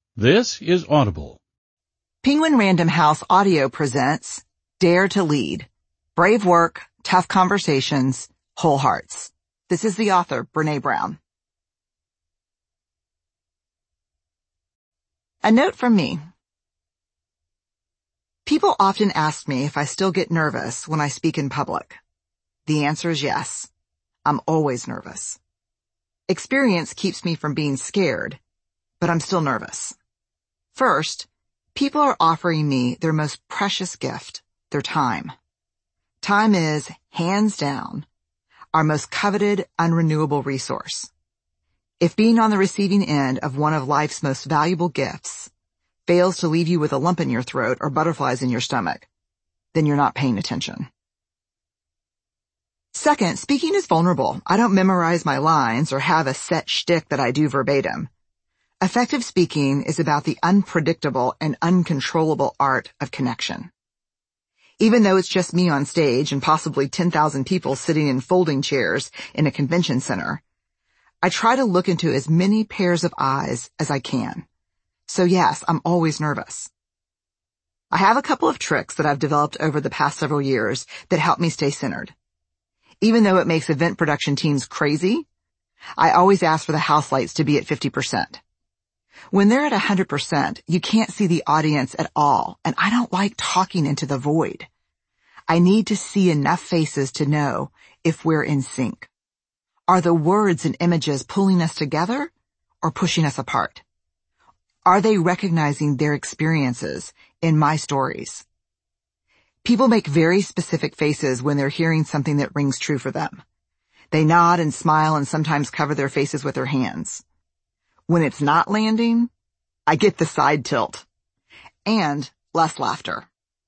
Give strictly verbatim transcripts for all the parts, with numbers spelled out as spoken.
This is Audible. Penguin Random House Audio presents Dare to Lead. Brave work, tough conversations, whole hearts. This is the author, Brené Brown. A note from me. People often ask me if I still get nervous when I speak in public. The answer is yes. I'm always nervous. Experience keeps me from being scared, but I'm still nervous. First, people are offering me their most precious gift, their time. Time is, hands down, our most coveted, unrenewable resource. If being on the receiving end of one of life's most valuable gifts fails to leave you with a lump in your throat or butterflies in your stomach, then you're not paying attention. Second, speaking is vulnerable. I don't memorize my lines or have a set shtick that I do verbatim. Effective speaking is about the unpredictable and uncontrollable art of connection. Even though it's just me on stage and possibly ten thousand people sitting in folding chairs in a convention center, I try to look into as many pairs of eyes as I can. So yes, I'm always nervous. I have a couple of tricks that I've developed over the past several years that help me stay centered. Even though it makes event production teams crazy, I always ask for the house lights to be at fifty percent. When they're at one hundred percent, you can't see the audience at all, and I don't like talking into the void. I need to see enough faces to know if we're in sync. Are the words and images pulling us together or pushing us apart? Are they recognizing their experiences in my stories? People make very specific faces when they're hearing something that rings true for them. They nod and smile and sometimes cover their faces with their hands. When it's not landing, I get the side tilt and less laughter.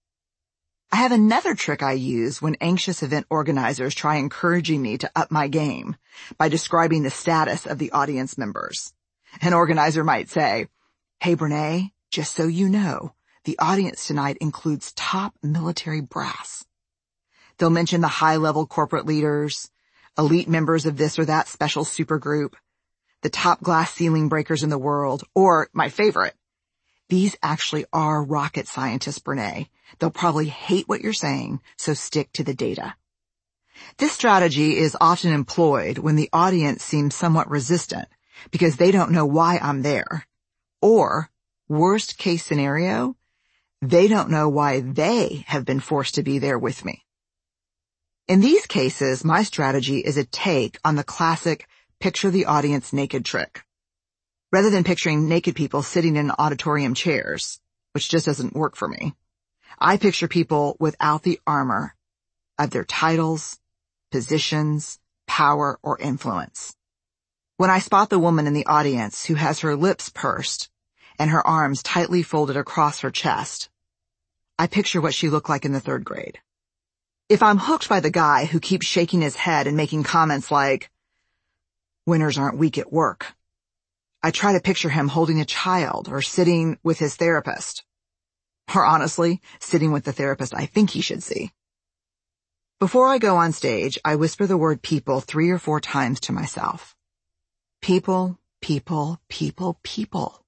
I have another trick I use when anxious event organizers try encouraging me to up my game by describing the status of the audience members. An organizer might say, "Hey, Brené, just so you know, the audience tonight includes top military brass." They'll mention the high-level corporate leaders, elite members of this or that special supergroup, the top glass ceiling breakers in the world, or, my favorite, "These actually are rocket scientists, Brené. They'll probably hate what you're saying, so stick to the data." This strategy is often employed when the audience seems somewhat resistant because they don't know why I'm there. Or, worst case scenario, they don't know why they have been forced to be there with me. In these cases, my strategy is a take on the classic picture the audience naked trick. Rather than picturing naked people sitting in auditorium chairs, which just doesn't work for me, I picture people without the armor of their titles, positions, power, or influence. When I spot the woman in the audience who has her lips pursed and her arms tightly folded across her chest, I picture what she looked like in the third grade. If I'm hooked by the guy who keeps shaking his head and making comments like, "Winners aren't weak at work," I try to picture him holding a child or sitting with his therapist. Or honestly, sitting with the therapist I think he should see. Before I go on stage, I whisper the word people three or four times to myself. People, people, people, people.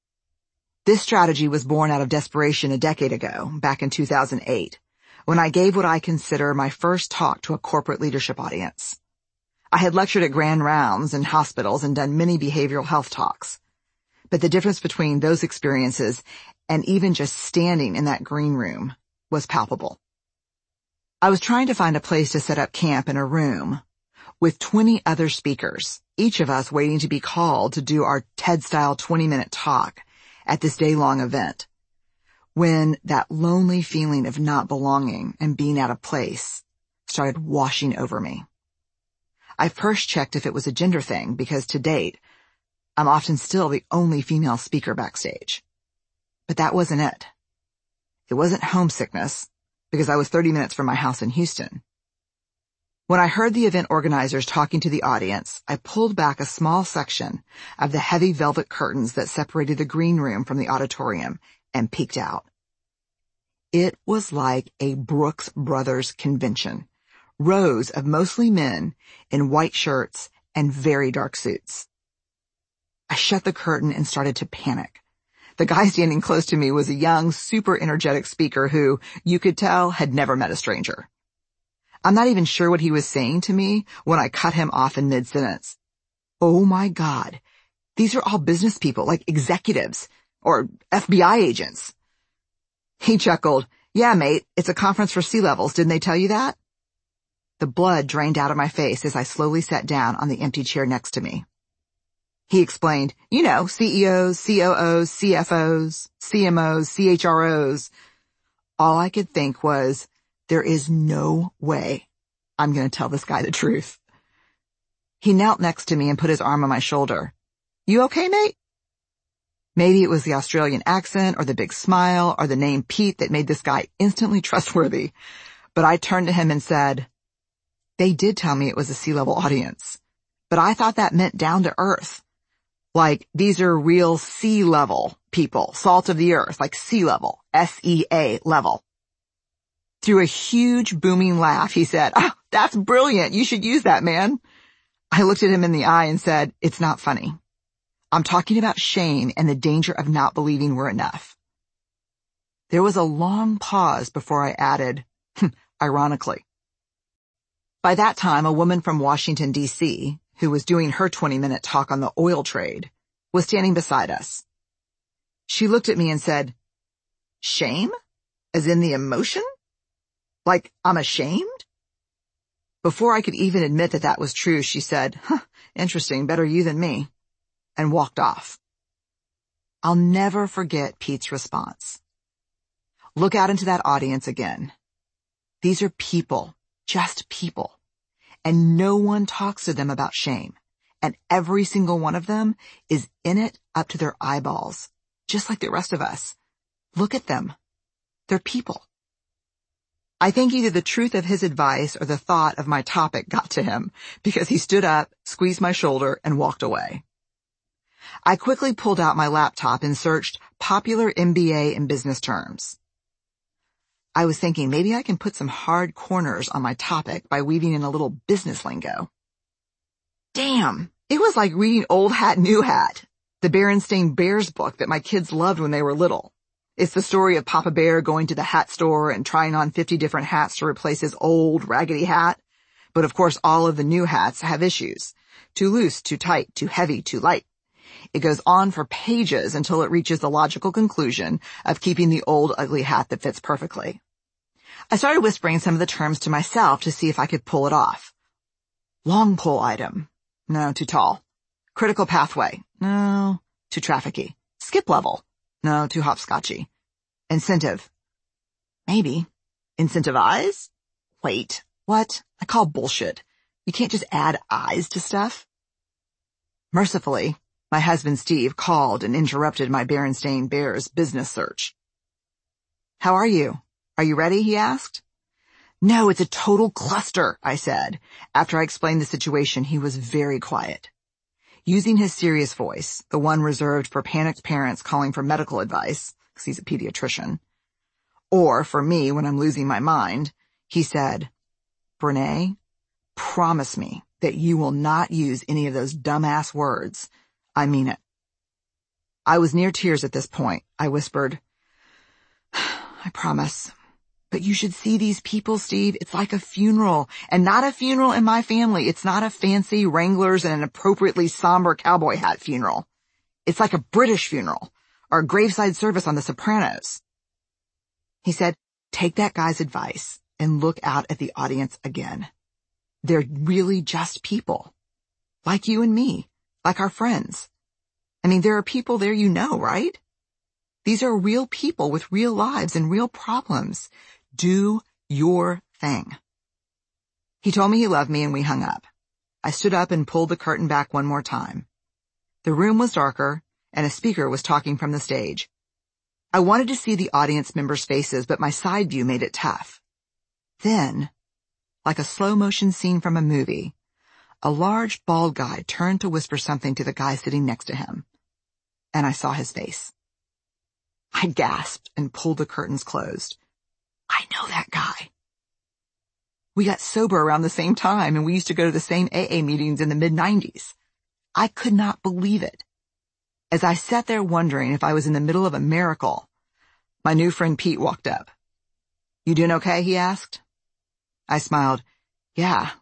This strategy was born out of desperation a decade ago, back in two thousand eight, when I gave what I consider my first talk to a corporate leadership audience. I had lectured at grand rounds in hospitals and done many behavioral health talks. But the difference between those experiences and even just standing in that green room was palpable. I was trying to find a place to set up camp in a room with twenty other speakers, each of us waiting to be called to do our TED-style twenty-minute talk at this day-long event, when that lonely feeling of not belonging and being out of place started washing over me. I first checked if it was a gender thing because to date, I'm often still the only female speaker backstage. But that wasn't it. It wasn't homesickness because I was thirty minutes from my house in Houston. When I heard the event organizers talking to the audience, I pulled back a small section of the heavy velvet curtains that separated the green room from the auditorium and peeked out. It was like a Brooks Brothers convention. Rows of mostly men in white shirts and very dark suits. I shut the curtain and started to panic. The guy standing close to me was a young, super energetic speaker who, you could tell, had never met a stranger. I'm not even sure what he was saying to me when I cut him off in mid-sentence. Oh my God. These are all business people, like executives or F B I agents. He chuckled. Yeah, mate, it's a conference for C-levels. Didn't they tell you that? The blood drained out of my face as I slowly sat down on the empty chair next to me. He explained, you know, C E Os, C O Os, C F Os, C M Os, C H R Os. All I could think was, there is no way I'm going to tell this guy the truth. He knelt next to me and put his arm on my shoulder. You okay, mate? Maybe it was the Australian accent or the big smile or the name Pete that made this guy instantly trustworthy. But I turned to him and said, they did tell me it was a C-level audience, but I thought that meant down to earth. Like, these are real sea-level people, salt of the earth, like sea level, S E A level. Through a huge booming laugh, he said, oh, that's brilliant. You should use that, man. I looked at him in the eye and said, it's not funny. I'm talking about shame and the danger of not believing we're enough. There was a long pause before I added, ironically. By that time, a woman from Washington, D C, who was doing her twenty-minute talk on the oil trade, was standing beside us. She looked at me and said, shame? As in the emotion? Like I'm ashamed? Before I could even admit that that was true, she said, huh, interesting, better you than me, and walked off. I'll never forget Pete's response. Look out into that audience again. These are people, just people, and no one talks to them about shame, and every single one of them is in it up to their eyeballs, just like the rest of us. Look at them. They're people. I think either the truth of his advice or the thought of my topic got to him, because he stood up, squeezed my shoulder, and walked away. I quickly pulled out my laptop and searched popular M B A in business terms. I was thinking maybe I can put some hard corners on my topic by weaving in a little business lingo. Damn, it was like reading Old Hat, New Hat, the Berenstain Bears book that my kids loved when they were little. It's the story of Papa Bear going to the hat store and trying on fifty different hats to replace his old, raggedy hat. But of course, all of the new hats have issues. Too loose, too tight, too heavy, too light. It goes on for pages until it reaches the logical conclusion of keeping the old, ugly hat that fits perfectly. I started whispering some of the terms to myself to see if I could pull it off. Long pole item. No, too tall. Critical pathway. No, too trafficky. Skip level. No, too hopscotchy. Incentive. Maybe. Incentivize? Wait, what? I call bullshit. You can't just add eyes to stuff. Mercifully, my husband Steve called and interrupted my Berenstain Bears business search. How are you? Are you ready? He asked. No, it's a total cluster, I said. After I explained the situation, he was very quiet. Using his serious voice, the one reserved for panicked parents calling for medical advice, because he's a pediatrician, or for me when I'm losing my mind, he said, Brene, promise me that you will not use any of those dumbass words. I mean it. I was near tears at this point. I whispered, I promise. But you should see these people, Steve. It's like a funeral, and not a funeral in my family. It's not a fancy Wranglers and an appropriately somber cowboy hat funeral. It's like a British funeral or a graveside service on The Sopranos. He said, take that guy's advice and look out at the audience again. They're really just people. Like you and me, like our friends. I mean, there are people there you know, right? These are real people with real lives and real problems. Do your thing. He told me he loved me and we hung up. I stood up and pulled the curtain back one more time. The room was darker and a speaker was talking from the stage. I wanted to see the audience members' faces, but my side view made it tough. Then, like a slow motion scene from a movie, a large bald guy turned to whisper something to the guy sitting next to him. And I saw his face. I gasped and pulled the curtains closed. I know that guy. We got sober around the same time and we used to go to the same A A meetings in the mid nineties. I could not believe it. As I sat there wondering if I was in the middle of a miracle, my new friend Pete walked up. "You doing okay?" he asked. I smiled. "Yeah.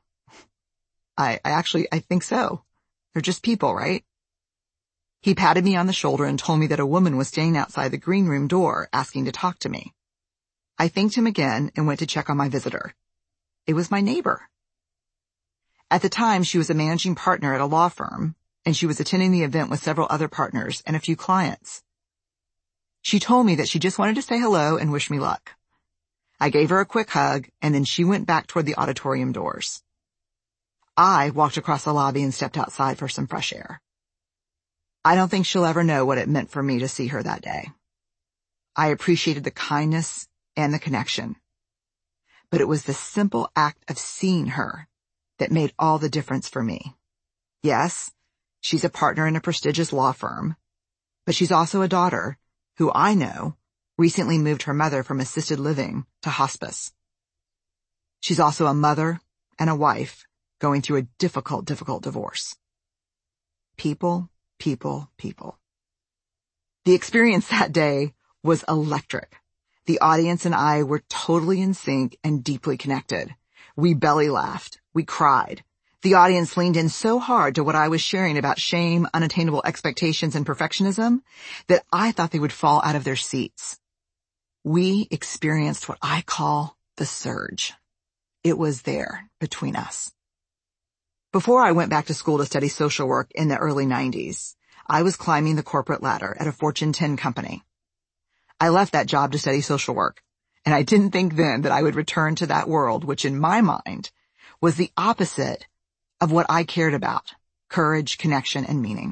I, I actually, I think so. They're just people, right?" He patted me on the shoulder and told me that a woman was standing outside the green room door asking to talk to me. I thanked him again and went to check on my visitor. It was my neighbor. At the time, she was a managing partner at a law firm, and she was attending the event with several other partners and a few clients. She told me that she just wanted to say hello and wish me luck. I gave her a quick hug, and then she went back toward the auditorium doors. I walked across the lobby and stepped outside for some fresh air. I don't think she'll ever know what it meant for me to see her that day. I appreciated the kindness and the connection. But it was the simple act of seeing her that made all the difference for me. Yes, she's a partner in a prestigious law firm, but she's also a daughter who I know recently moved her mother from assisted living to hospice. She's also a mother and a wife going through a difficult, difficult divorce. People, people, people. The experience that day was electric. The audience and I were totally in sync and deeply connected. We belly laughed. We cried. The audience leaned in so hard to what I was sharing about shame, unattainable expectations, and perfectionism that I thought they would fall out of their seats. We experienced what I call the surge. It was there between us. Before I went back to school to study social work in the early nineties, I was climbing the corporate ladder at a Fortune ten company. I left that job to study social work, and I didn't think then that I would return to that world, which in my mind was the opposite of what I cared about: courage, connection, and meaning.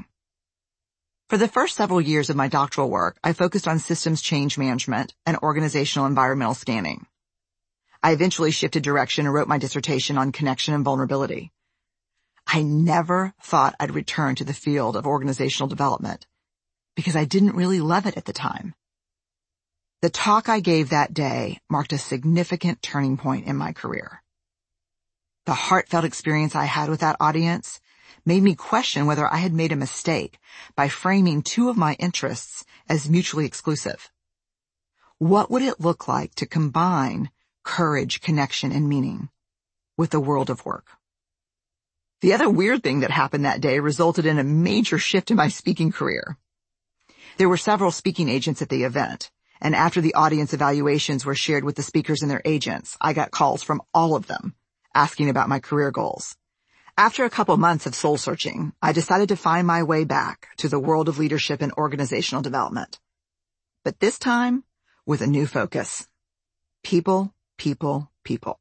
For the first several years of my doctoral work, I focused on systems change management and organizational environmental scanning. I eventually shifted direction and wrote my dissertation on connection and vulnerability. I never thought I'd return to the field of organizational development because I didn't really love it at the time. The talk I gave that day marked a significant turning point in my career. The heartfelt experience I had with that audience made me question whether I had made a mistake by framing two of my interests as mutually exclusive. What would it look like to combine courage, connection, and meaning with the world of work? The other weird thing that happened that day resulted in a major shift in my speaking career. There were several speaking agents at the event, and after the audience evaluations were shared with the speakers and their agents, I got calls from all of them asking about my career goals. After a couple months of soul searching, I decided to find my way back to the world of leadership and organizational development. But this time with a new focus. People, people, people.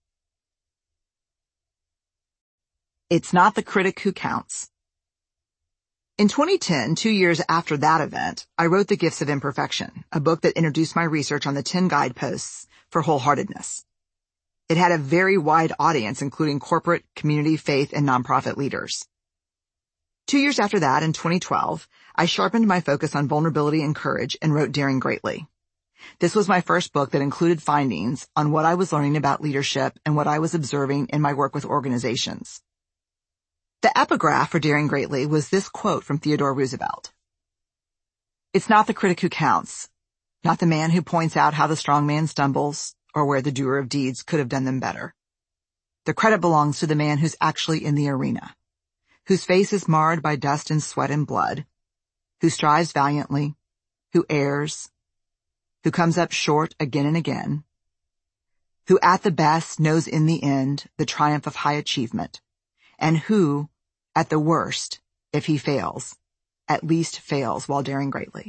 It's not the critic who counts. In twenty ten, two years after that event, I wrote The Gifts of Imperfection, a book that introduced my research on the ten guideposts for wholeheartedness. It had a very wide audience, including corporate, community, faith, and nonprofit leaders. Two years after that, in twenty twelve, I sharpened my focus on vulnerability and courage and wrote Daring Greatly. This was my first book that included findings on what I was learning about leadership and what I was observing in my work with organizations. The epigraph for Daring Greatly was this quote from Theodore Roosevelt. "It's not the critic who counts, not the man who points out how the strong man stumbles or where the doer of deeds could have done them better. The credit belongs to the man who's actually in the arena, whose face is marred by dust and sweat and blood, who strives valiantly, who errs, who comes up short again and again, who at the best knows in the end the triumph of high achievement, and who, at the worst, if he fails, at least fails while daring greatly."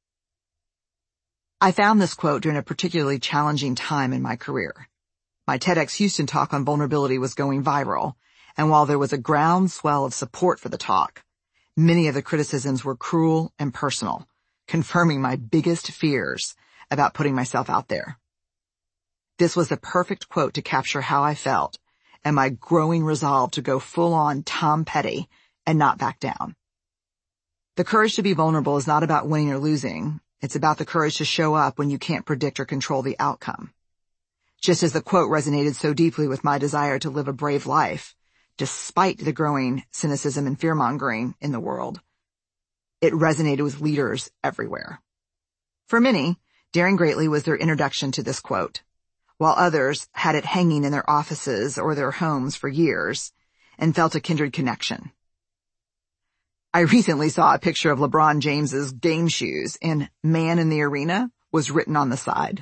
I found this quote during a particularly challenging time in my career. My TEDx Houston talk on vulnerability was going viral, and while there was a groundswell of support for the talk, many of the criticisms were cruel and personal, confirming my biggest fears about putting myself out there. This was the perfect quote to capture how I felt and my growing resolve to go full-on Tom Petty and not back down. The courage to be vulnerable is not about winning or losing. It's about the courage to show up when you can't predict or control the outcome. Just as the quote resonated so deeply with my desire to live a brave life, despite the growing cynicism and fear-mongering in the world, It resonated with leaders everywhere. For many, Daring Greatly was their introduction to this quote, while others had it hanging in their offices or their homes for years and felt a kindred connection. I recently saw a picture of LeBron James's game shoes, and Man in the Arena was written on the side.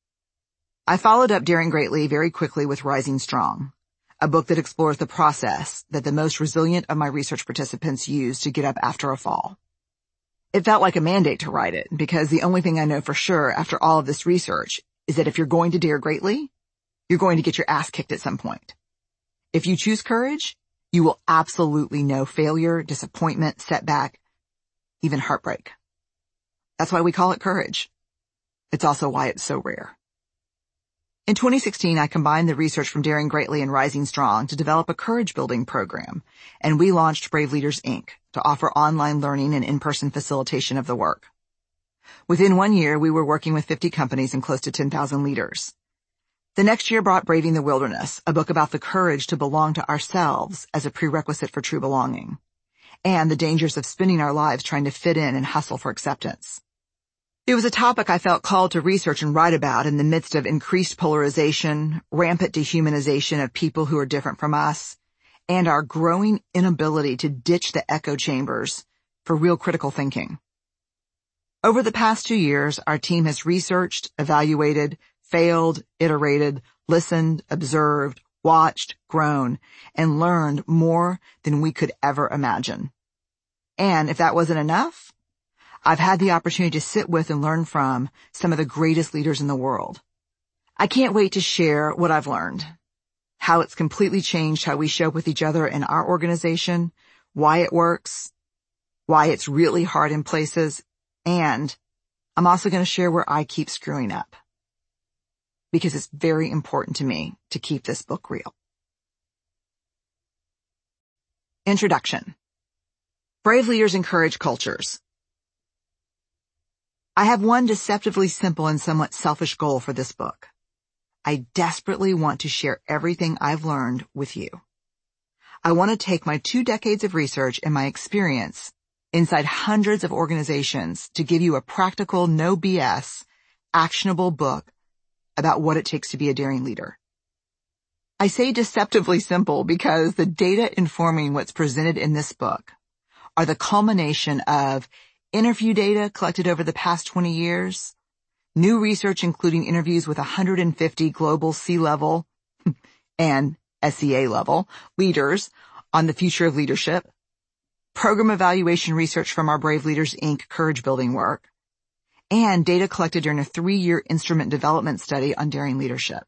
I followed up Daring Greatly very quickly with Rising Strong, a book that explores the process that the most resilient of my research participants use to get up after a fall. It felt like a mandate to write it, because the only thing I know for sure after all of this research is that if you're going to dare greatly, you're going to get your ass kicked at some point. If you choose courage, you will absolutely know failure, disappointment, setback, even heartbreak. That's why we call it courage. It's also why it's so rare. In twenty sixteen, I combined the research from Daring Greatly and Rising Strong to develop a courage-building program, and we launched Brave Leaders, Incorporated to offer online learning and in-person facilitation of the work. Within one year, we were working with fifty companies and close to ten thousand leaders. The next year brought Braving the Wilderness, a book about the courage to belong to ourselves as a prerequisite for true belonging, and the dangers of spending our lives trying to fit in and hustle for acceptance. It was a topic I felt called to research and write about in the midst of increased polarization, rampant dehumanization of people who are different from us, and our growing inability to ditch the echo chambers for real critical thinking. Over the past two years, our team has researched, evaluated, failed, iterated, listened, observed, watched, grown, and learned more than we could ever imagine. And if that wasn't enough, I've had the opportunity to sit with and learn from some of the greatest leaders in the world. I can't wait to share what I've learned, how it's completely changed how we show up with each other in our organization, why it works, why it's really hard in places, and I'm also going to share where I keep screwing up, because it's very important to me to keep this book real. Introduction. Brave Leaders Encourage Cultures. I have one deceptively simple and somewhat selfish goal for this book. I desperately want to share everything I've learned with you. I want to take my two decades of research and my experience inside hundreds of organizations to give you a practical, no B S, actionable book about what it takes to be a daring leader. I say deceptively simple because the data informing what's presented in this book are the culmination of interview data collected over the past twenty years, new research including interviews with one hundred fifty global C-level and S E A level leaders on the future of leadership, program evaluation research from our Brave Leaders, Incorporated courage building work, and data collected during a three-year instrument development study on daring leadership.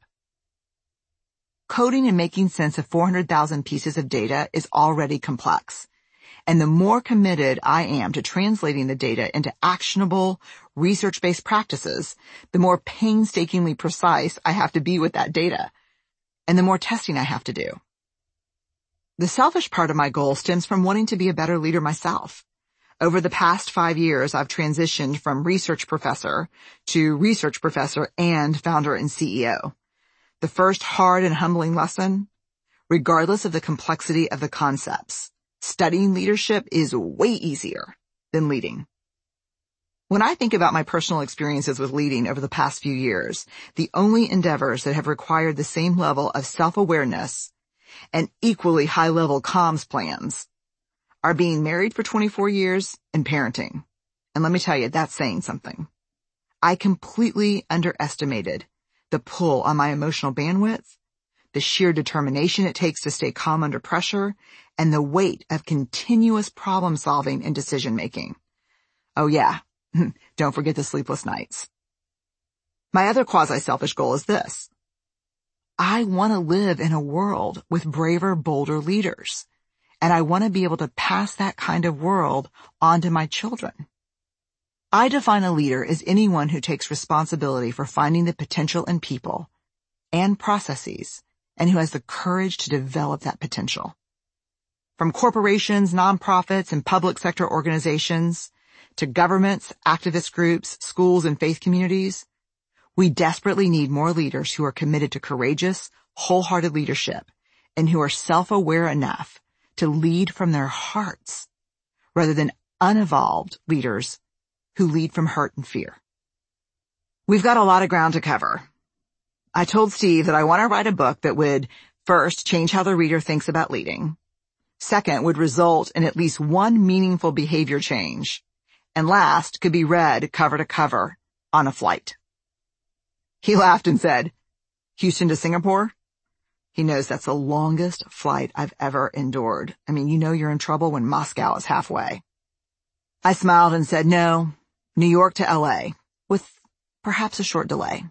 Coding and making sense of four hundred thousand pieces of data is already complex. And the more committed I am to translating the data into actionable, research-based practices, the more painstakingly precise I have to be with that data, and the more testing I have to do. The selfish part of my goal stems from wanting to be a better leader myself. Over the past five years, I've transitioned from research professor to research professor and founder and C E O. The first hard and humbling lesson, regardless of the complexity of the concepts, studying leadership is way easier than leading. When I think about my personal experiences with leading over the past few years, the only endeavors that have required the same level of self-awareness and equally high-level comms plans are being married for twenty-four years and parenting. And let me tell you, that's saying something. I completely underestimated the pull on my emotional bandwidth, the sheer determination it takes to stay calm under pressure, and the weight of continuous problem solving and decision making. Oh yeah, don't forget the sleepless nights. My other quasi-selfish goal is this. I want to live in a world with braver, bolder leaders, and I want to be able to pass that kind of world on to my children. I define a leader as anyone who takes responsibility for finding the potential in people and processes, and who has the courage to develop that potential. From corporations, nonprofits, and public sector organizations, to governments, activist groups, schools, and faith communities, we desperately need more leaders who are committed to courageous, wholehearted leadership and who are self-aware enough to lead from their hearts rather than unevolved leaders who lead from hurt and fear. We've got a lot of ground to cover. I told Steve that I want to write a book that would, first, change how the reader thinks about leading. Second, would result in at least one meaningful behavior change. And last, could be read cover to cover on a flight. He laughed and said, Houston to Singapore? He knows that's the longest flight I've ever endured. I mean, you know you're in trouble when Moscow is halfway. I smiled and said, no, New York to L A, with perhaps a short delay.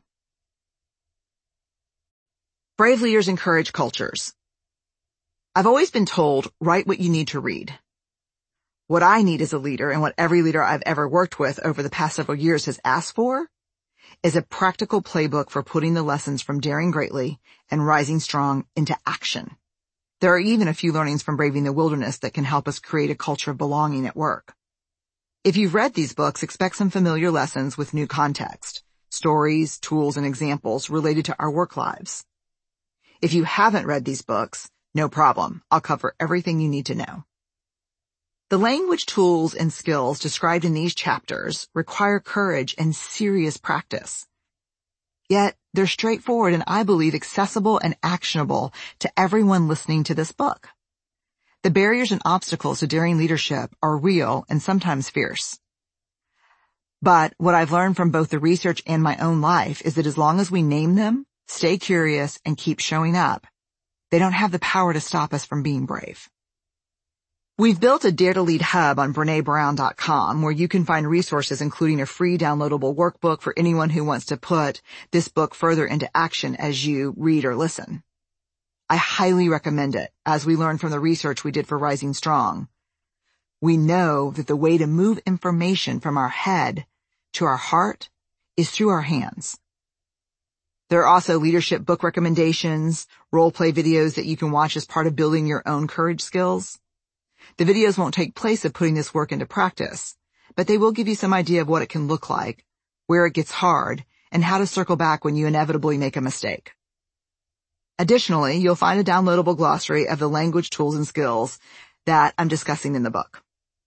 Brave leaders encourage cultures. I've always been told, write what you need to read. What I need as a leader, and what every leader I've ever worked with over the past several years has asked for, is a practical playbook for putting the lessons from Daring Greatly and Rising Strong into action. There are even a few learnings from Braving the Wilderness that can help us create a culture of belonging at work. If you've read these books, expect some familiar lessons with new context, stories, tools, and examples related to our work lives. If you haven't read these books, no problem. I'll cover everything you need to know. The language, tools, and skills described in these chapters require courage and serious practice. Yet, they're straightforward and I believe accessible and actionable to everyone listening to this book. The barriers and obstacles to daring leadership are real and sometimes fierce. But what I've learned from both the research and my own life is that as long as we name them, stay curious, and keep showing up, they don't have the power to stop us from being brave. We've built a Dare to Lead hub on Brene Brown dot com where you can find resources including a free downloadable workbook for anyone who wants to put this book further into action as you read or listen. I highly recommend it, as we learned from the research we did for Rising Strong. We know that the way to move information from our head to our heart is through our hands. There are also leadership book recommendations, role-play videos that you can watch as part of building your own courage skills. The videos won't take place of putting this work into practice, but they will give you some idea of what it can look like, where it gets hard, and how to circle back when you inevitably make a mistake. Additionally, you'll find a downloadable glossary of the language, tools, and skills that I'm discussing in the book.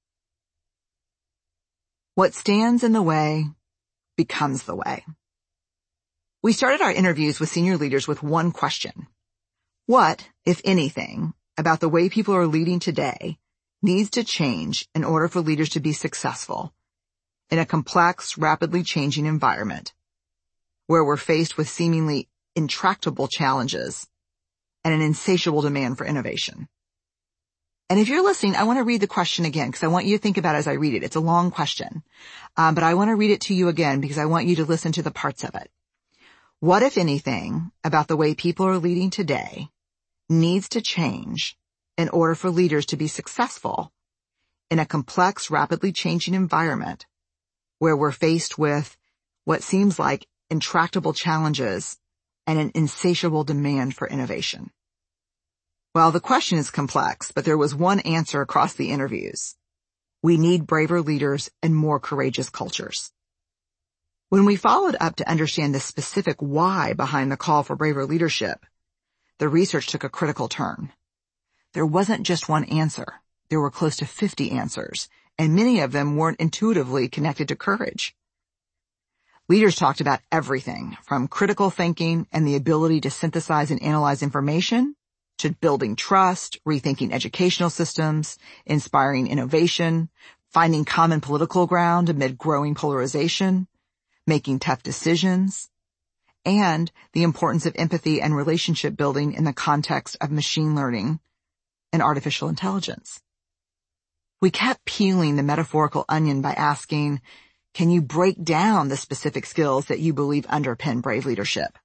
What stands in the way becomes the way. We started our interviews with senior leaders with one question. What, if anything, about the way people are leading today needs to change in order for leaders to be successful in a complex, rapidly changing environment where we're faced with seemingly intractable challenges and an insatiable demand for innovation? And if you're listening, I want to read the question again because I want you to think about it as I read it. It's a long question, um, but I want to read it to you again because I want you to listen to the parts of it. What, if anything, about the way people are leading today needs to change in order for leaders to be successful in a complex, rapidly changing environment where we're faced with what seems like intractable challenges and an insatiable demand for innovation? Well, the question is complex, but there was one answer across the interviews. We need braver leaders and more courageous cultures. When we followed up to understand the specific why behind the call for braver leadership, the research took a critical turn. There wasn't just one answer. There were close to fifty answers, and many of them weren't intuitively connected to courage. Leaders talked about everything from critical thinking and the ability to synthesize and analyze information to building trust, rethinking educational systems, inspiring innovation, finding common political ground amid growing polarization, making tough decisions, and the importance of empathy and relationship building in the context of machine learning and artificial intelligence. We kept peeling the metaphorical onion by asking, can you break down the specific skills that you believe underpin brave leadership?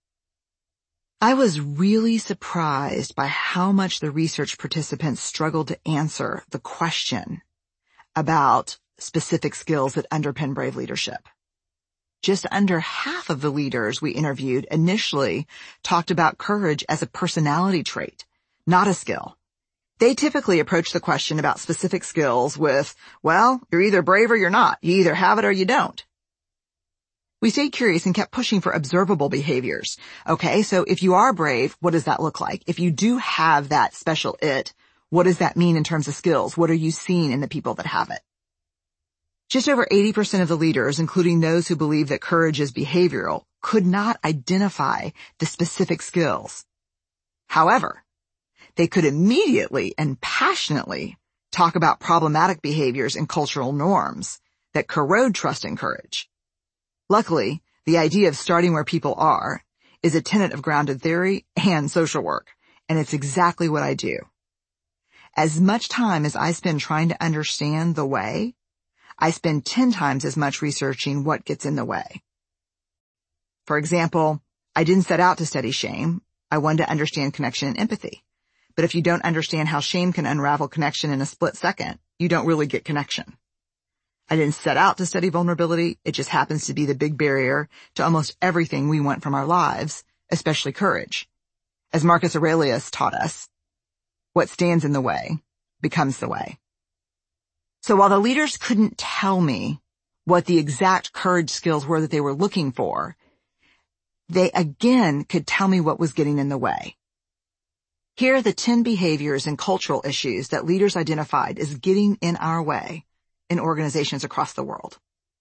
I was really surprised by how much the research participants struggled to answer the question about specific skills that underpin brave leadership. Just under half of the leaders we interviewed initially talked about courage as a personality trait, not a skill. They typically approach the question about specific skills with, well, you're either brave or you're not. You either have it or you don't. We stayed curious and kept pushing for observable behaviors. Okay, so if you are brave, what does that look like? If you do have that special it, what does that mean in terms of skills? What are you seeing in the people that have it? Just over eighty percent of the leaders, including those who believe that courage is behavioral, could not identify the specific skills. However, they could immediately and passionately talk about problematic behaviors and cultural norms that corrode trust and courage. Luckily, the idea of starting where people are is a tenet of grounded theory and social work, and it's exactly what I do. As much time as I spend trying to understand the way, I spend ten times as much researching what gets in the way. For example, I didn't set out to study shame. I wanted to understand connection and empathy. But if you don't understand how shame can unravel connection in a split second, you don't really get connection. I didn't set out to study vulnerability. It just happens to be the big barrier to almost everything we want from our lives, especially courage. As Marcus Aurelius taught us, what stands in the way becomes the way. So while the leaders couldn't tell me what the exact courage skills were that they were looking for, they again could tell me what was getting in the way. Here are the ten behaviors and cultural issues that leaders identified as getting in our way in organizations across the world.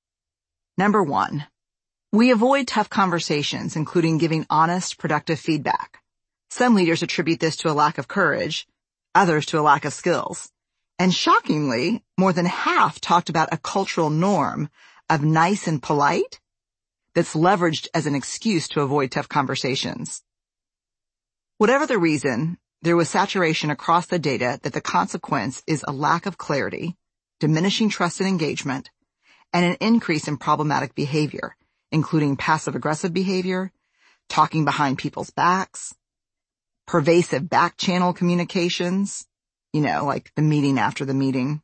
Number one, we avoid tough conversations, including giving honest, productive feedback. Some leaders attribute this to a lack of courage, others to a lack of skills. And shockingly, more than half talked about a cultural norm of nice and polite that's leveraged as an excuse to avoid tough conversations. Whatever the reason, there was saturation across the data that the consequence is a lack of clarity, diminishing trust and engagement, and an increase in problematic behavior, including passive-aggressive behavior, talking behind people's backs, pervasive back-channel communications, you know, like the meeting after the meeting,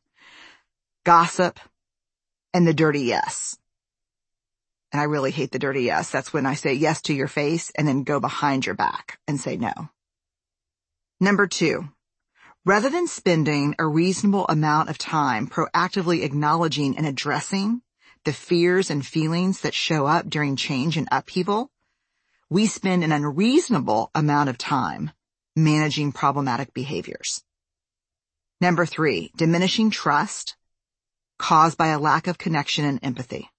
gossip, and the dirty yes. And I really hate the dirty yes. That's when I say yes to your face and then go behind your back and say no. Number two, rather than spending a reasonable amount of time proactively acknowledging and addressing the fears and feelings that show up during change and upheaval, we spend an unreasonable amount of time managing problematic behaviors. Number three, diminishing trust caused by a lack of connection and empathy.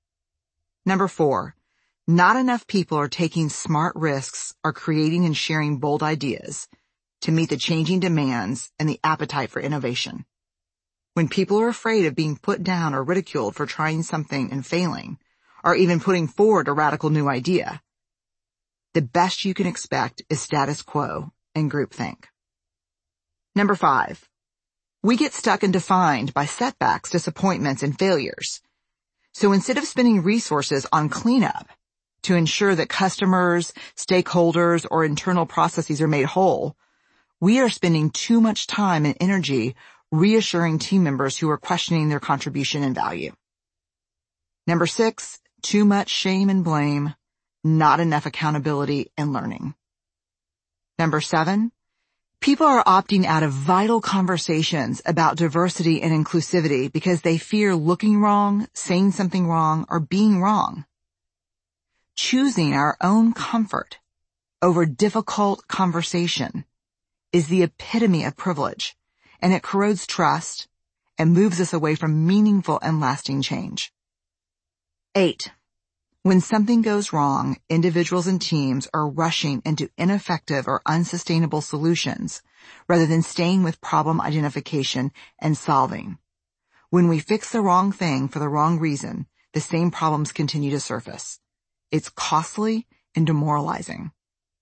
Number four, not enough people are taking smart risks or creating and sharing bold ideas to meet the changing demands and the appetite for innovation. When people are afraid of being put down or ridiculed for trying something and failing, or even putting forward a radical new idea, the best you can expect is status quo and groupthink. Number five, we get stuck and defined by setbacks, disappointments, and failures. So instead of spending resources on cleanup to ensure that customers, stakeholders, or internal processes are made whole, we are spending too much time and energy reassuring team members who are questioning their contribution and value. Number six, too much shame and blame, not enough accountability and learning. Number seven, people are opting out of vital conversations about diversity and inclusivity because they fear looking wrong, saying something wrong, or being wrong. Choosing our own comfort over difficult conversation is the epitome of privilege, and it corrodes trust and moves us away from meaningful and lasting change. Eight, when something goes wrong, individuals and teams are rushing into ineffective or unsustainable solutions rather than staying with problem identification and solving. When we fix the wrong thing for the wrong reason, the same problems continue to surface. It's costly and demoralizing.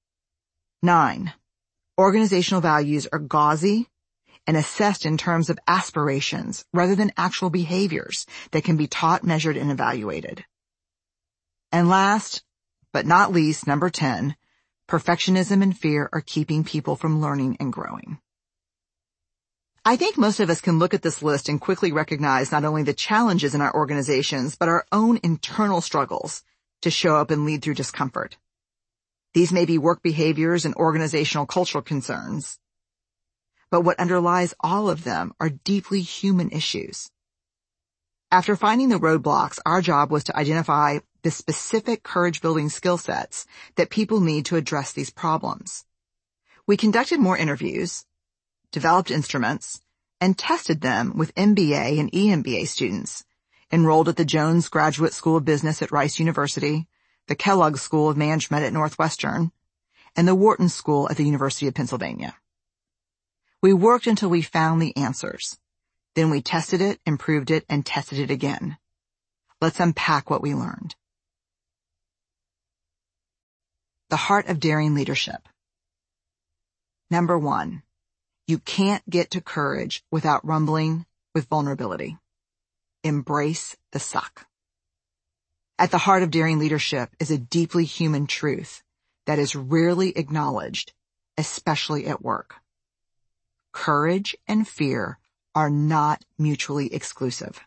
Nine, organizational values are gauzy and assessed in terms of aspirations rather than actual behaviors that can be taught, measured, and evaluated. And last, but not least, number ten, perfectionism and fear are keeping people from learning and growing. I think most of us can look at this list and quickly recognize not only the challenges in our organizations, but our own internal struggles to show up and lead through discomfort. These may be work behaviors and organizational cultural concerns, but what underlies all of them are deeply human issues. After finding the roadblocks, our job was to identify the specific courage-building skill sets that people need to address these problems. We conducted more interviews, developed instruments, and tested them with M B A and E M B A students enrolled at the Jones Graduate School of Business at Rice University, the Kellogg School of Management at Northwestern, and the Wharton School at the University of Pennsylvania. We worked until we found the answers. Then we tested it, improved it, and tested it again. Let's unpack what we learned. The heart of daring leadership. Number one, you can't get to courage without rumbling with vulnerability. Embrace the suck. At the heart of daring leadership is a deeply human truth that is rarely acknowledged, especially at work. Courage and fear are not mutually exclusive.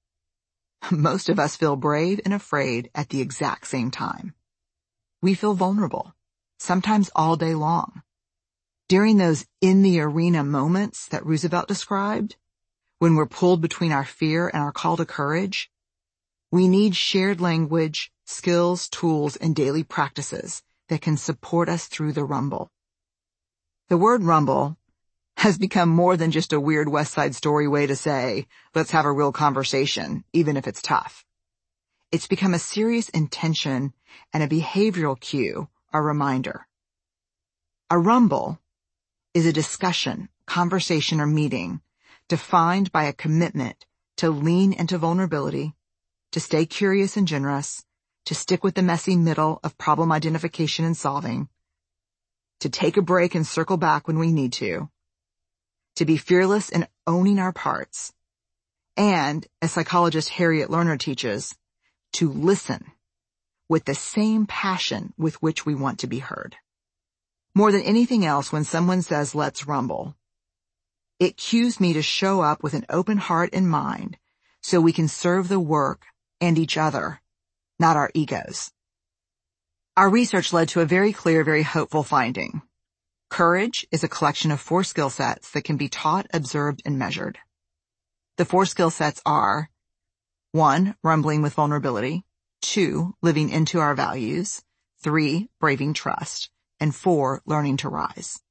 Most of us feel brave and afraid at the exact same time. We feel vulnerable, sometimes all day long. During those in-the-arena moments that Roosevelt described, when we're pulled between our fear and our call to courage, we need shared language, skills, tools, and daily practices that can support us through the rumble. The word rumble has become more than just a weird West Side Story way to say, let's have a real conversation, even if it's tough. It's become a serious intention and a behavioral cue, a reminder. A rumble is a discussion, conversation, or meeting defined by a commitment to lean into vulnerability, to stay curious and generous, to stick with the messy middle of problem identification and solving, to take a break and circle back when we need to, to be fearless in owning our parts, and, as psychologist Harriet Lerner teaches, to listen with the same passion with which we want to be heard. More than anything else, when someone says, let's rumble, it cues me to show up with an open heart and mind so we can serve the work and each other, not our egos. Our research led to a very clear, very hopeful finding. Courage is a collection of four skill sets that can be taught, observed, and measured. The four skill sets are: one, rumbling with vulnerability; two, living into our values; three, braving trust; and four, learning to rise.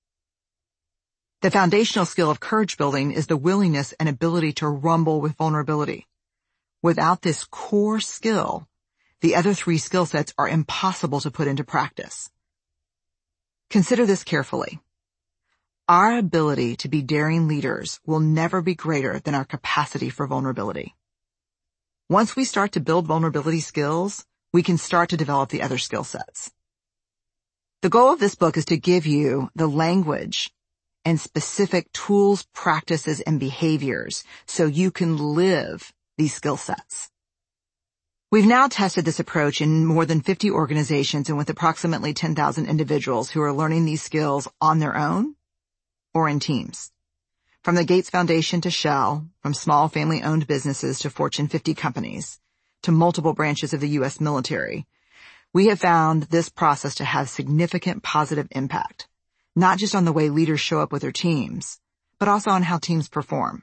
The foundational skill of courage building is the willingness and ability to rumble with vulnerability. Without this core skill, the other three skill sets are impossible to put into practice. Consider this carefully. Our ability to be daring leaders will never be greater than our capacity for vulnerability. Once we start to build vulnerability skills, we can start to develop the other skill sets. The goal of this book is to give you the language and specific tools, practices, and behaviors so you can live these skill sets. We've now tested this approach in more than fifty organizations and with approximately ten thousand individuals who are learning these skills on their own or in teams. From the Gates Foundation to Shell, from small family-owned businesses to Fortune fifty companies, to multiple branches of the U S military, we have found this process to have significant positive impact, not just on the way leaders show up with their teams, but also on how teams perform.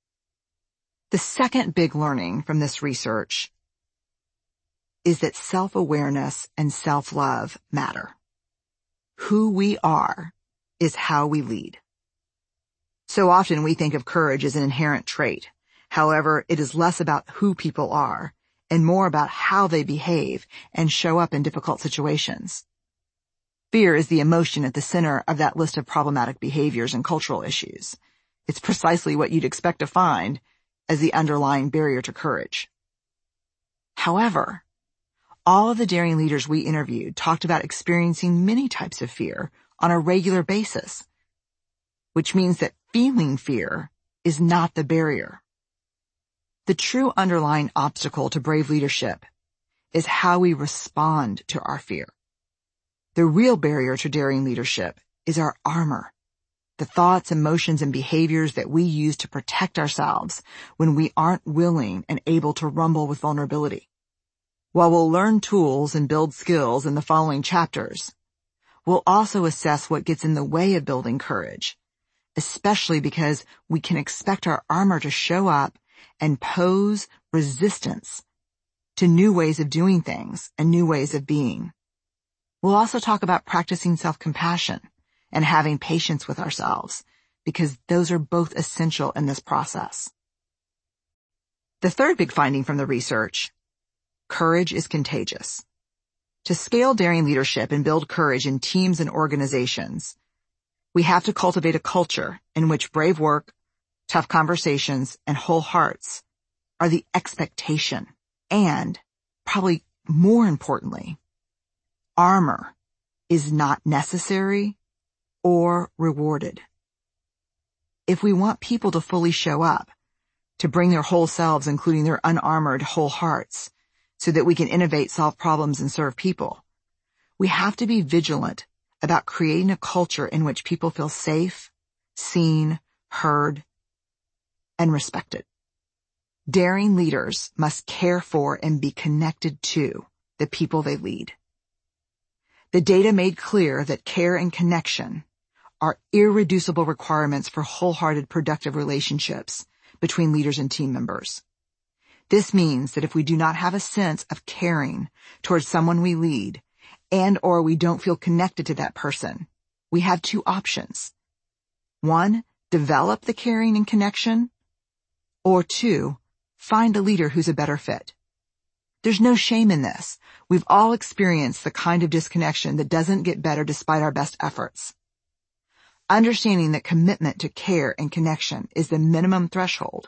The second big learning from this research is that self-awareness and self-love matter. Who we are is how we lead. So often we think of courage as an inherent trait. However, it is less about who people are and more about how they behave and show up in difficult situations. Fear is the emotion at the center of that list of problematic behaviors and cultural issues. It's precisely what you'd expect to find as the underlying barrier to courage. However, all of the daring leaders we interviewed talked about experiencing many types of fear on a regular basis, which means that feeling fear is not the barrier. The true underlying obstacle to brave leadership is how we respond to our fear. The real barrier to daring leadership is our armor, the thoughts, emotions, and behaviors that we use to protect ourselves when we aren't willing and able to rumble with vulnerability. While we'll learn tools and build skills in the following chapters, we'll also assess what gets in the way of building courage, especially because we can expect our armor to show up and pose resistance to new ways of doing things and new ways of being. We'll also talk about practicing self-compassion and having patience with ourselves, because those are both essential in this process. The third big finding from the research: courage is contagious. To scale daring leadership and build courage in teams and organizations, we have to cultivate a culture in which brave work, tough conversations, and whole hearts are the expectation. And, probably more importantly, armor is not necessary or rewarded. If we want people to fully show up, to bring their whole selves, including their unarmored whole hearts, so that we can innovate, solve problems, and serve people, we have to be vigilant about creating a culture in which people feel safe, seen, heard, and respected. Daring leaders must care for and be connected to the people they lead. The data made clear that care and connection are irreducible requirements for wholehearted, productive relationships between leaders and team members. This means that if we do not have a sense of caring towards someone we lead, and or we don't feel connected to that person, we have two options. One, develop the caring and connection, or two, find a leader who's a better fit. There's no shame in this. We've all experienced the kind of disconnection that doesn't get better despite our best efforts. Understanding that commitment to care and connection is the minimum threshold.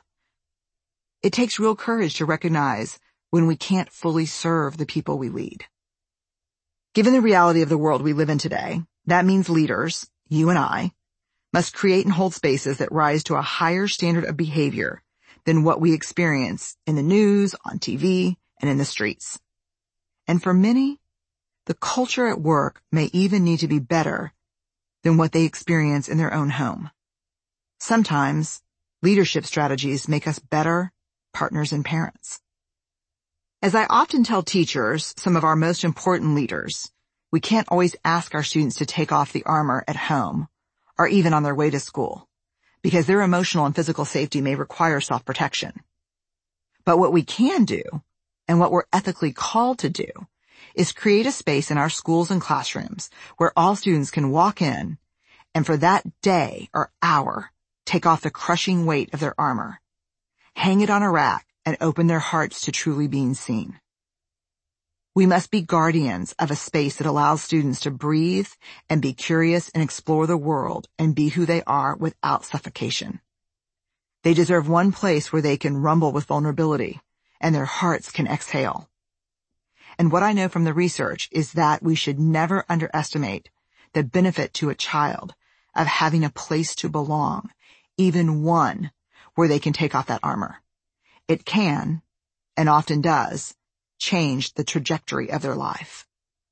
It takes real courage to recognize when we can't fully serve the people we lead. Given the reality of the world we live in today, that means leaders, you and I, must create and hold spaces that rise to a higher standard of behavior than what we experience in the news, on T V, and in the streets. And for many, the culture at work may even need to be better than what they experience in their own home. Sometimes, leadership strategies make us better partners and parents. As I often tell teachers, some of our most important leaders, we can't always ask our students to take off the armor at home or even on their way to school, because their emotional and physical safety may require self-protection. But what we can do, and what we're ethically called to do, is create a space in our schools and classrooms where all students can walk in and for that day or hour take off the crushing weight of their armor, hang it on a rack, and open their hearts to truly being seen. We must be guardians of a space that allows students to breathe and be curious and explore the world and be who they are without suffocation. They deserve one place where they can rumble with vulnerability and their hearts can exhale. And what I know from the research is that we should never underestimate the benefit to a child of having a place to belong, even one where they can take off that armor. It can, and often does, change the trajectory of their life.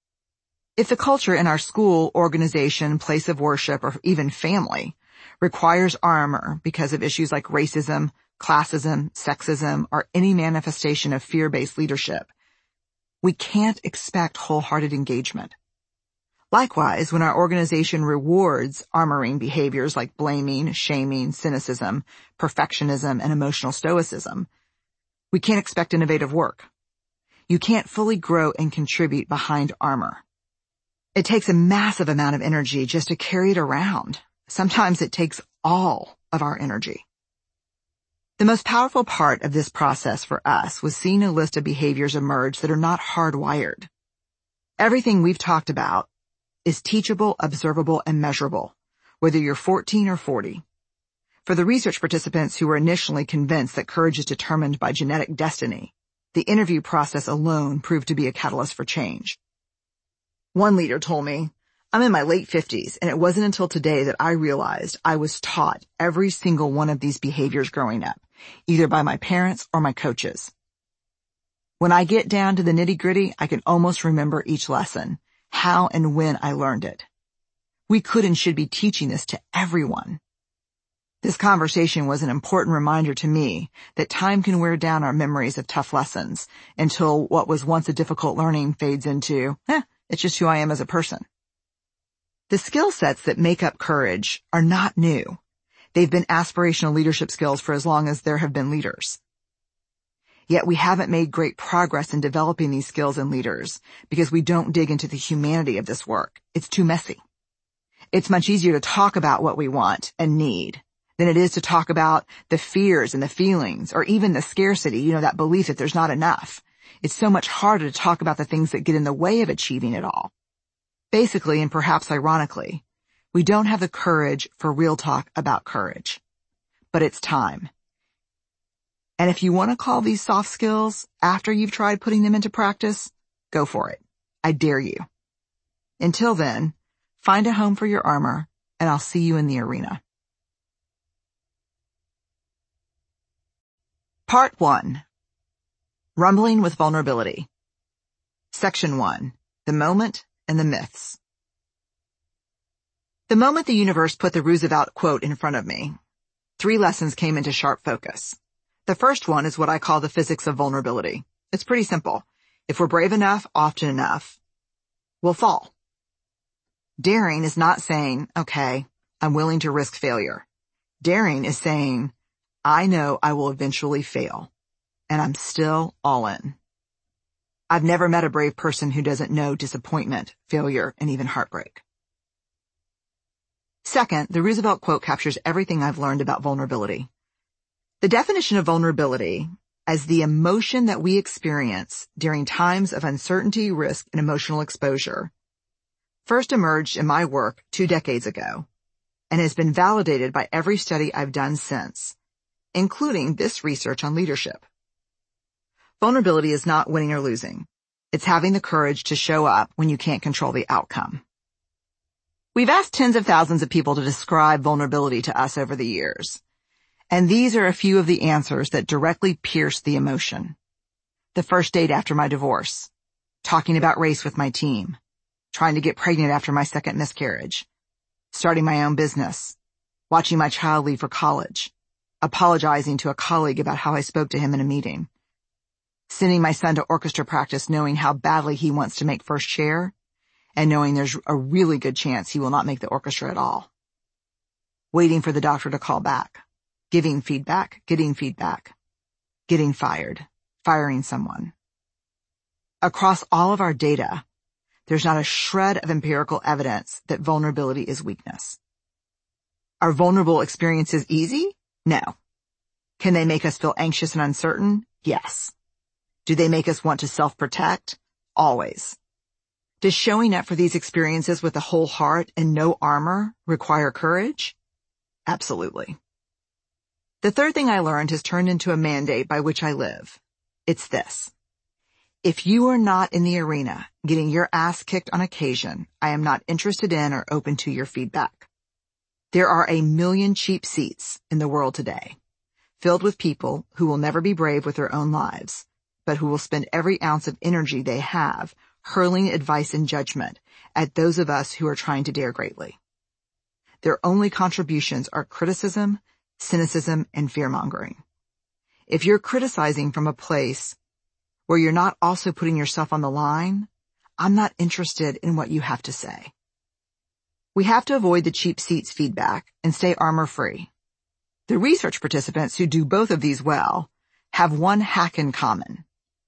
If the culture in our school, organization, place of worship, or even family requires armor because of issues like racism, classism, sexism, or any manifestation of fear-based leadership, we can't expect wholehearted engagement. Likewise, when our organization rewards armoring behaviors like blaming, shaming, cynicism, perfectionism, and emotional stoicism, we can't expect innovative work. You can't fully grow and contribute behind armor. It takes a massive amount of energy just to carry it around. Sometimes it takes all of our energy. The most powerful part of this process for us was seeing a list of behaviors emerge that are not hardwired. Everything we've talked about is teachable, observable, and measurable, whether you're fourteen or forty. For the research participants who were initially convinced that courage is determined by genetic destiny, the interview process alone proved to be a catalyst for change. One leader told me, "I'm in my late fifties, and it wasn't until today that I realized I was taught every single one of these behaviors growing up, either by my parents or my coaches. When I get down to the nitty-gritty, I can almost remember each lesson, how and when I learned it. We could and should be teaching this to everyone." This conversation was an important reminder to me that time can wear down our memories of tough lessons until what was once a difficult learning fades into, eh, it's just who I am as a person. The skill sets that make up courage are not new. They've been aspirational leadership skills for as long as there have been leaders. Yet we haven't made great progress in developing these skills in leaders because we don't dig into the humanity of this work. It's too messy. It's much easier to talk about what we want and need than it is to talk about the fears and the feelings, or even the scarcity, you know, that belief that there's not enough. It's so much harder to talk about the things that get in the way of achieving it all. Basically, and perhaps ironically, we don't have the courage for real talk about courage. But it's time. And if you want to call these soft skills after you've tried putting them into practice, go for it. I dare you. Until then, find a home for your armor, and I'll see you in the arena. Part one. Rumbling with Vulnerability. Section one. The Moment and the Myths. The moment the universe put the Roosevelt quote in front of me, three lessons came into sharp focus. The first one is what I call the physics of vulnerability. It's pretty simple. If we're brave enough, often enough, we'll fall. Daring is not saying, okay, I'm willing to risk failure. Daring is saying, I know I will eventually fail, and I'm still all in. I've never met a brave person who doesn't know disappointment, failure, and even heartbreak. Second, the Roosevelt quote captures everything I've learned about vulnerability. The definition of vulnerability as the emotion that we experience during times of uncertainty, risk, and emotional exposure first emerged in my work two decades ago and has been validated by every study I've done since, including this research on leadership. Vulnerability is not winning or losing. It's having the courage to show up when you can't control the outcome. We've asked tens of thousands of people to describe vulnerability to us over the years, and these are a few of the answers that directly pierce the emotion. The first date after my divorce, talking about race with my team, trying to get pregnant after my second miscarriage, starting my own business, watching my child leave for college, apologizing to a colleague about how I spoke to him in a meeting, sending my son to orchestra practice knowing how badly he wants to make first chair, and knowing there's a really good chance he will not make the orchestra at all. Waiting for the doctor to call back, giving feedback, getting feedback, getting fired, firing someone. Across all of our data, there's not a shred of empirical evidence that vulnerability is weakness. Are vulnerable experiences easy? No. Can they make us feel anxious and uncertain? Yes. Do they make us want to self-protect? Always. Does showing up for these experiences with a whole heart and no armor require courage? Absolutely. The third thing I learned has turned into a mandate by which I live. It's this. If you are not in the arena getting your ass kicked on occasion, I am not interested in or open to your feedback. There are a million cheap seats in the world today, filled with people who will never be brave with their own lives, but who will spend every ounce of energy they have hurling advice and judgment at those of us who are trying to dare greatly. Their only contributions are criticism, cynicism, and fear-mongering. If you're criticizing from a place where you're not also putting yourself on the line, I'm not interested in what you have to say. We have to avoid the cheap seats feedback and stay armor-free. The research participants who do both of these well have one hack in common.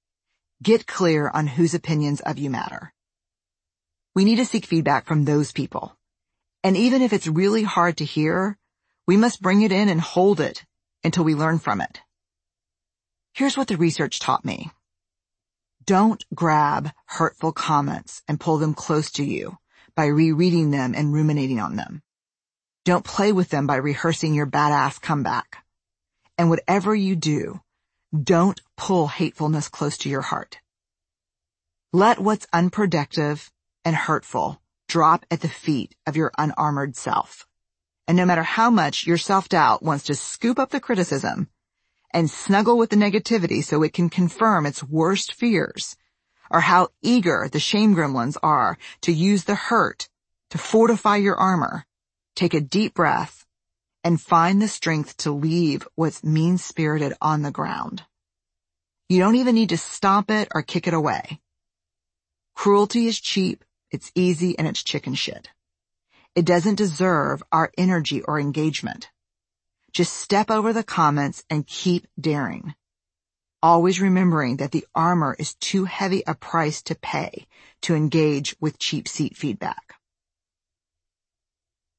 Get clear on whose opinions of you matter. We need to seek feedback from those people. And even if it's really hard to hear, we must bring it in and hold it until we learn from it. Here's what the research taught me. Don't grab hurtful comments and pull them close to you by rereading them and ruminating on them. Don't play with them by rehearsing your badass comeback. And whatever you do, don't pull hatefulness close to your heart. Let what's unproductive and hurtful drop at the feet of your unarmored self. And no matter how much your self-doubt wants to scoop up the criticism and snuggle with the negativity so it can confirm its worst fears, or how eager the shame gremlins are to use the hurt to fortify your armor, take a deep breath and find the strength to leave what's mean-spirited on the ground. You don't even need to stomp it or kick it away. Cruelty is cheap, it's easy, and it's chicken shit. It doesn't deserve our energy or engagement. Just step over the comments and keep daring. Always remembering that the armor is too heavy a price to pay to engage with cheap seat feedback.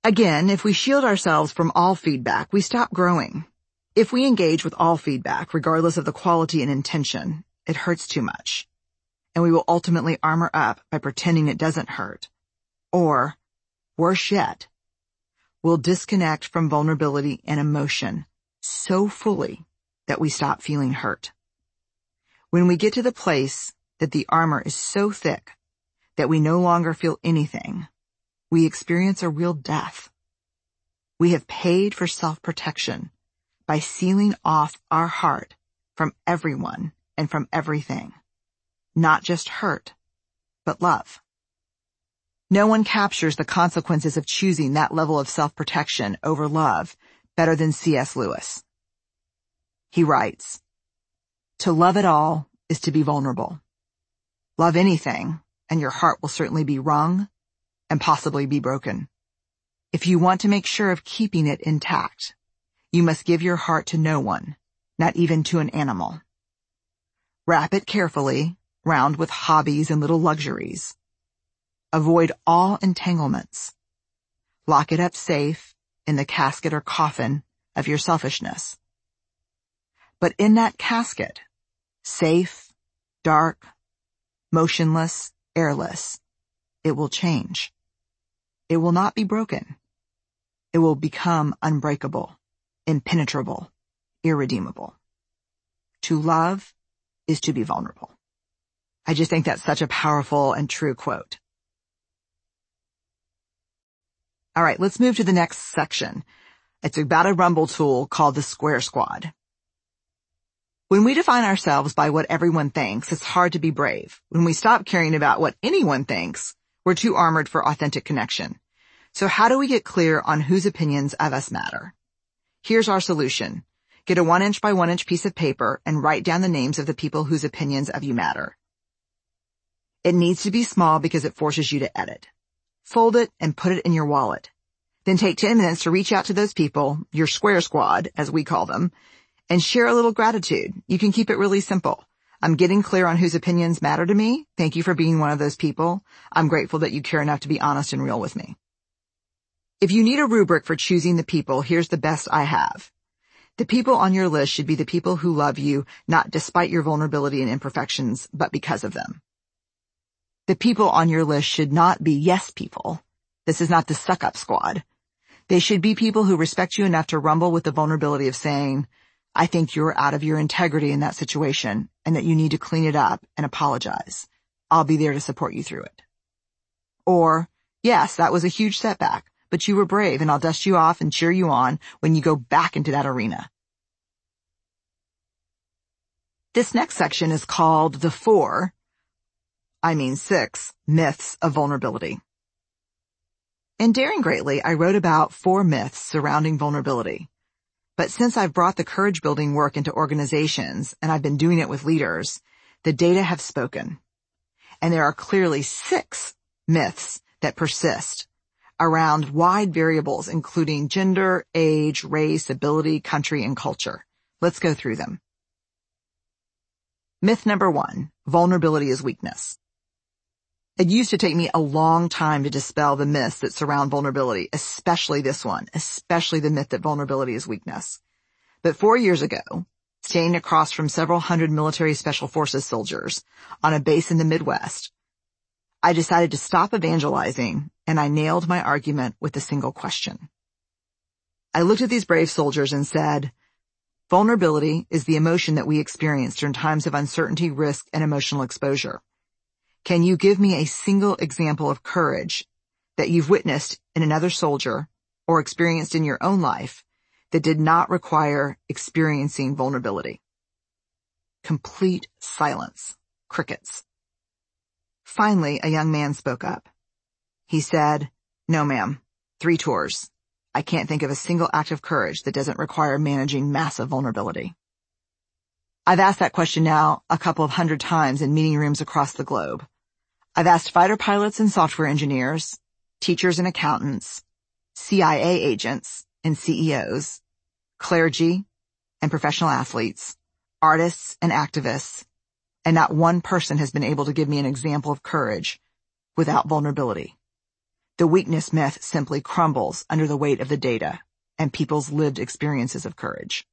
Again, if we shield ourselves from all feedback, we stop growing. If we engage with all feedback, regardless of the quality and intention, it hurts too much. And we will ultimately armor up by pretending it doesn't hurt. Or, worse yet, we'll disconnect from vulnerability and emotion so fully that we stop feeling hurt. When we get to the place that the armor is so thick that we no longer feel anything, we experience a real death. We have paid for self-protection by sealing off our heart from everyone and from everything. Not just hurt, but love. No one captures the consequences of choosing that level of self-protection over love better than C S Lewis. He writes, "To love at all is to be vulnerable. Love anything, and your heart will certainly be wrung and possibly be broken. If you want to make sure of keeping it intact, you must give your heart to no one, not even to an animal. Wrap it carefully round with hobbies and little luxuries. Avoid all entanglements. Lock it up safe in the casket or coffin of your selfishness. But in that casket, safe, dark, motionless, airless, it will change. It will not be broken. It will become unbreakable, impenetrable, irredeemable. To love is to be vulnerable." I just think that's such a powerful and true quote. All right, let's move to the next section. It's about a Rumble tool called the Square Squad. When we define ourselves by what everyone thinks, it's hard to be brave. When we stop caring about what anyone thinks, we're too armored for authentic connection. So how do we get clear on whose opinions of us matter? Here's our solution. Get a one inch by one inch piece of paper and write down the names of the people whose opinions of you matter. It needs to be small because it forces you to edit. Fold it and put it in your wallet. Then take ten minutes to reach out to those people, your Square Squad, as we call them, and share a little gratitude. You can keep it really simple. I'm getting clear on whose opinions matter to me. Thank you for being one of those people. I'm grateful that you care enough to be honest and real with me. If you need a rubric for choosing the people, here's the best I have. The people on your list should be the people who love you, not despite your vulnerability and imperfections, but because of them. The people on your list should not be yes people. This is not the suck-up squad. They should be people who respect you enough to rumble with the vulnerability of saying, I think you're out of your integrity in that situation and that you need to clean it up and apologize. I'll be there to support you through it. Or, yes, that was a huge setback, but you were brave and I'll dust you off and cheer you on when you go back into that arena. This next section is called the four, I mean six, myths of vulnerability. In Daring Greatly, I wrote about four myths surrounding vulnerability. But since I've brought the courage building work into organizations and I've been doing it with leaders, the data have spoken. And there are clearly six myths that persist around wide variables including gender, age, race, ability, country, and culture. Let's go through them. Myth number one, vulnerability is weakness. It used to take me a long time to dispel the myths that surround vulnerability, especially this one, especially the myth that vulnerability is weakness. But four years ago, standing across from several hundred military special forces soldiers on a base in the Midwest, I decided to stop evangelizing and I nailed my argument with a single question. I looked at these brave soldiers and said, vulnerability is the emotion that we experience during times of uncertainty, risk, and emotional exposure. Can you give me a single example of courage that you've witnessed in another soldier or experienced in your own life that did not require experiencing vulnerability? Complete silence. Crickets. Finally, a young man spoke up. He said, no, ma'am. Three tours. I can't think of a single act of courage that doesn't require managing massive vulnerability. I've asked that question now a couple of hundred times in meeting rooms across the globe. I've asked fighter pilots and software engineers, teachers and accountants, C I A agents and C E Os, clergy and professional athletes, artists and activists, and not one person has been able to give me an example of courage without vulnerability. The weakness myth simply crumbles under the weight of the data and people's lived experiences of courage.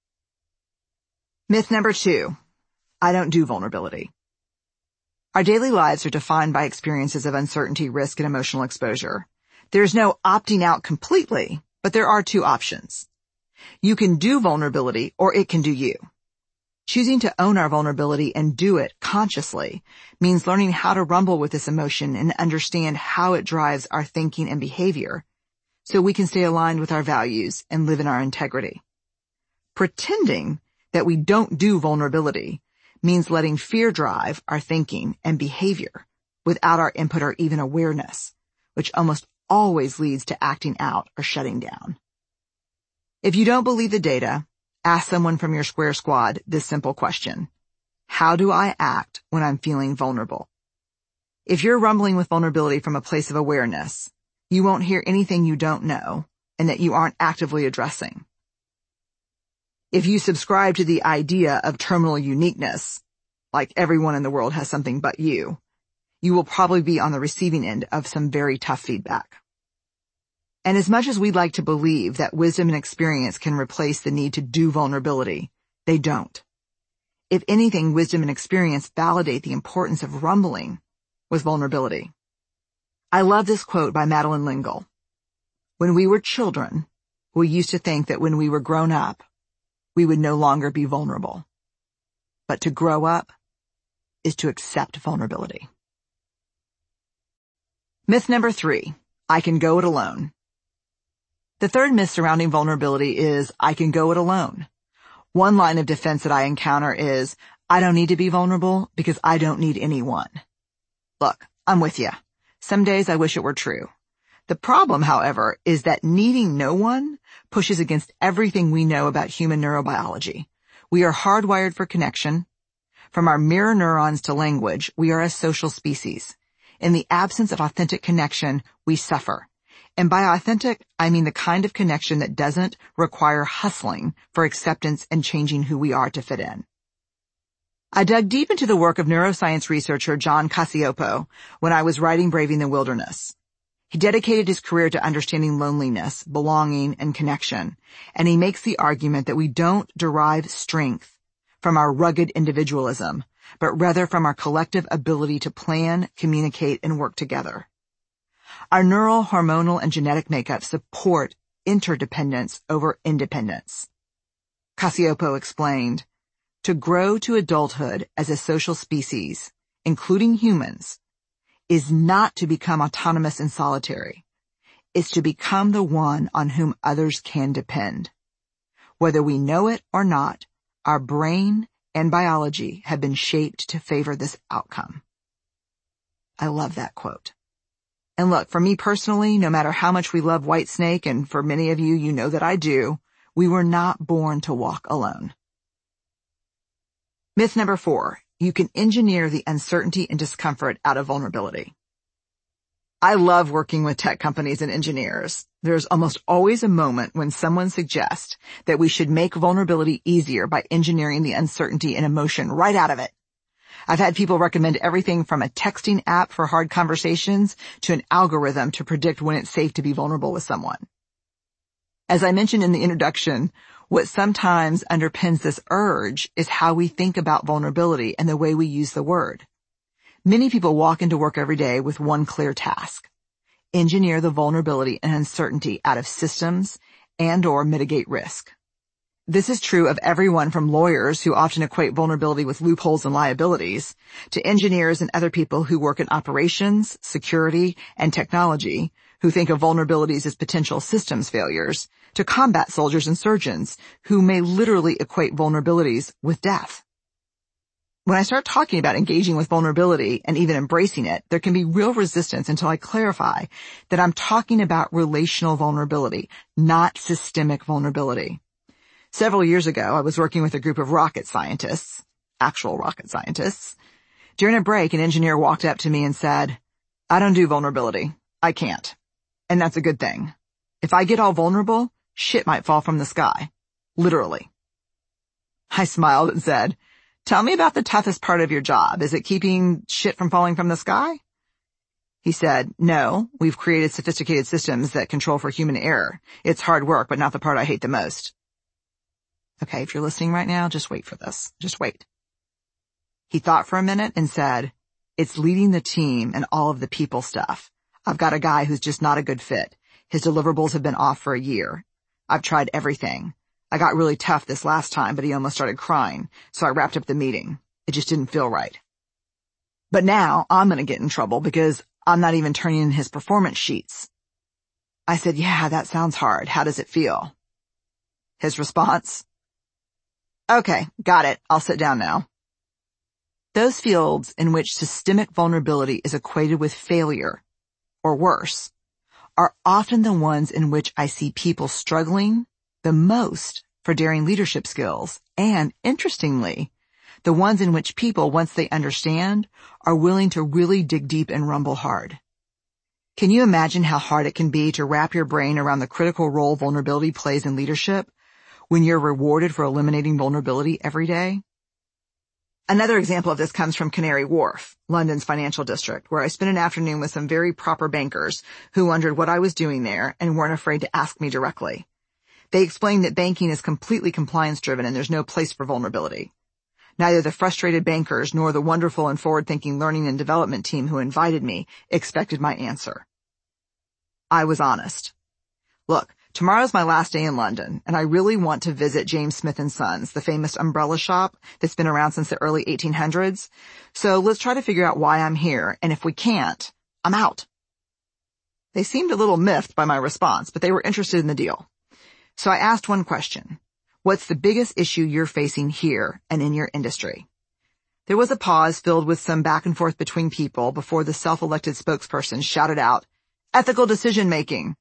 Myth number two, I don't do vulnerability. Our daily lives are defined by experiences of uncertainty, risk, and emotional exposure. There's no opting out completely, but there are two options. You can do vulnerability, or it can do you. Choosing to own our vulnerability and do it consciously means learning how to rumble with this emotion and understand how it drives our thinking and behavior so we can stay aligned with our values and live in our integrity. Pretending that we don't do vulnerability means letting fear drive our thinking and behavior without our input or even awareness, which almost always leads to acting out or shutting down. If you don't believe the data, ask someone from your Square Squad this simple question. How do I act when I'm feeling vulnerable? If you're rumbling with vulnerability from a place of awareness, you won't hear anything you don't know and that you aren't actively addressing. If you subscribe to the idea of terminal uniqueness, like everyone in the world has something but you, you will probably be on the receiving end of some very tough feedback. And as much as we'd like to believe that wisdom and experience can replace the need to do vulnerability, they don't. If anything, wisdom and experience validate the importance of rumbling with vulnerability. I love this quote by Madeleine L'Engle. When we were children, we used to think that when we were grown up, we would no longer be vulnerable. But to grow up is to accept vulnerability. Myth number three, I can go it alone. The third myth surrounding vulnerability is, I can go it alone. One line of defense that I encounter is, I don't need to be vulnerable because I don't need anyone. Look, I'm with you. Some days I wish it were true. The problem, however, is that needing no one pushes against everything we know about human neurobiology. We are hardwired for connection. From our mirror neurons to language, we are a social species. In the absence of authentic connection, we suffer. And by authentic, I mean the kind of connection that doesn't require hustling for acceptance and changing who we are to fit in. I dug deep into the work of neuroscience researcher John Cacioppo when I was writing Braving the Wilderness. He dedicated his career to understanding loneliness, belonging, and connection, and he makes the argument that we don't derive strength from our rugged individualism, but rather from our collective ability to plan, communicate, and work together. Our neural, hormonal, and genetic makeup support interdependence over independence. Cacioppo explained, to grow to adulthood as a social species, including humans, is not to become autonomous and solitary. It's to become the one on whom others can depend. Whether we know it or not, our brain and biology have been shaped to favor this outcome. I love that quote. And look, for me personally, no matter how much we love Whitesnake, and for many of you, you know that I do, we were not born to walk alone. Myth number four, you can engineer the uncertainty and discomfort out of vulnerability. I love working with tech companies and engineers. There's almost always a moment when someone suggests that we should make vulnerability easier by engineering the uncertainty and emotion right out of it. I've had people recommend everything from a texting app for hard conversations to an algorithm to predict when it's safe to be vulnerable with someone. As I mentioned in the introduction, what sometimes underpins this urge is how we think about vulnerability and the way we use the word. Many people walk into work every day with one clear task: engineer the vulnerability and uncertainty out of systems and or mitigate risk. This is true of everyone from lawyers who often equate vulnerability with loopholes and liabilities, to engineers and other people who work in operations, security, and technology, who think of vulnerabilities as potential systems failures, to combat soldiers and surgeons, who may literally equate vulnerabilities with death. When I start talking about engaging with vulnerability and even embracing it, there can be real resistance until I clarify that I'm talking about relational vulnerability, not systemic vulnerability. Several years ago, I was working with a group of rocket scientists, actual rocket scientists. During a break, an engineer walked up to me and said, "I don't do vulnerability. I can't. And that's a good thing. If I get all vulnerable, shit might fall from the sky. Literally." I smiled and said, "Tell me about the toughest part of your job. Is it keeping shit from falling from the sky?" He said, no, we've created sophisticated systems that control for human error. It's hard work, but not the part I hate the most. Okay, if you're listening right now, just wait for this. Just wait. He thought for a minute and said, it's leading the team and all of the people stuff. I've got a guy who's just not a good fit. His deliverables have been off for a year. I've tried everything. I got really tough this last time, but he almost started crying, so I wrapped up the meeting. It just didn't feel right. But now I'm going to get in trouble because I'm not even turning in his performance sheets. I said, yeah, that sounds hard. How does it feel? His response? Okay, got it. I'll sit down now. Those fields in which systemic vulnerability is equated with failure, or worse, are often the ones in which I see people struggling the most for daring leadership skills, and, interestingly, the ones in which people, once they understand, are willing to really dig deep and rumble hard. Can you imagine how hard it can be to wrap your brain around the critical role vulnerability plays in leadership when you're rewarded for eliminating vulnerability every day? Another example of this comes from Canary Wharf, London's financial district, where I spent an afternoon with some very proper bankers who wondered what I was doing there and weren't afraid to ask me directly. They explained that banking is completely compliance-driven and there's no place for vulnerability. Neither the frustrated bankers nor the wonderful and forward-thinking learning and development team who invited me expected my answer. I was honest. Look, tomorrow's my last day in London, and I really want to visit James Smith and Sons, the famous umbrella shop that's been around since the early eighteen hundreds. So let's try to figure out why I'm here, and if we can't, I'm out. They seemed a little miffed by my response, but they were interested in the deal. So I asked one question. What's the biggest issue you're facing here and in your industry? There was a pause filled with some back and forth between people before the self-elected spokesperson shouted out, ethical decision-making.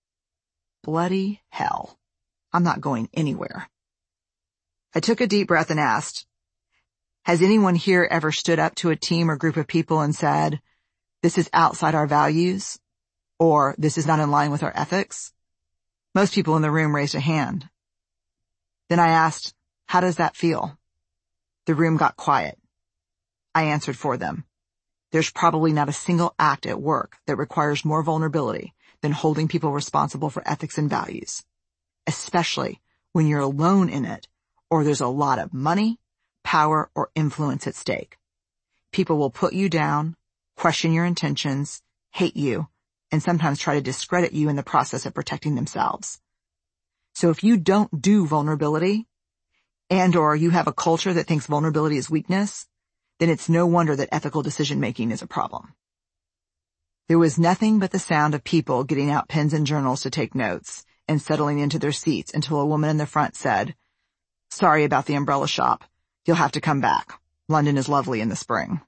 Bloody hell. I'm not going anywhere. I took a deep breath and asked, has anyone here ever stood up to a team or group of people and said, this is outside our values, or this is not in line with our ethics? Most people in the room raised a hand. Then I asked, how does that feel? The room got quiet. I answered for them. There's probably not a single act at work that requires more vulnerability than holding people responsible for ethics and values, especially when you're alone in it or there's a lot of money, power, or influence at stake. People will put you down, question your intentions, hate you, and sometimes try to discredit you in the process of protecting themselves. So if you don't do vulnerability, and or you have a culture that thinks vulnerability is weakness, then it's no wonder that ethical decision-making is a problem. There was nothing but the sound of people getting out pens and journals to take notes and settling into their seats until a woman in the front said, sorry about the umbrella shop. You'll have to come back. London is lovely in the spring.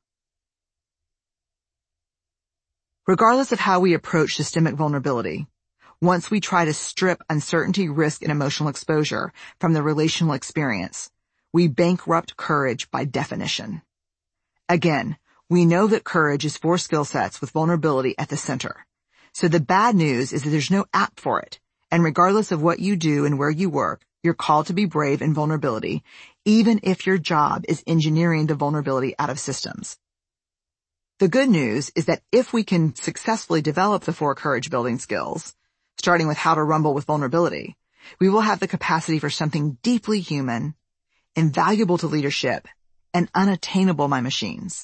Regardless of how we approach systemic vulnerability, once we try to strip uncertainty, risk, and emotional exposure from the relational experience, we bankrupt courage by definition. Again, we know that courage is four skill sets with vulnerability at the center. So the bad news is that there's no app for it, and regardless of what you do and where you work, you're called to be brave in vulnerability, even if your job is engineering the vulnerability out of systems. The good news is that if we can successfully develop the four courage-building skills, starting with how to rumble with vulnerability, we will have the capacity for something deeply human, invaluable to leadership, and unattainable by machines.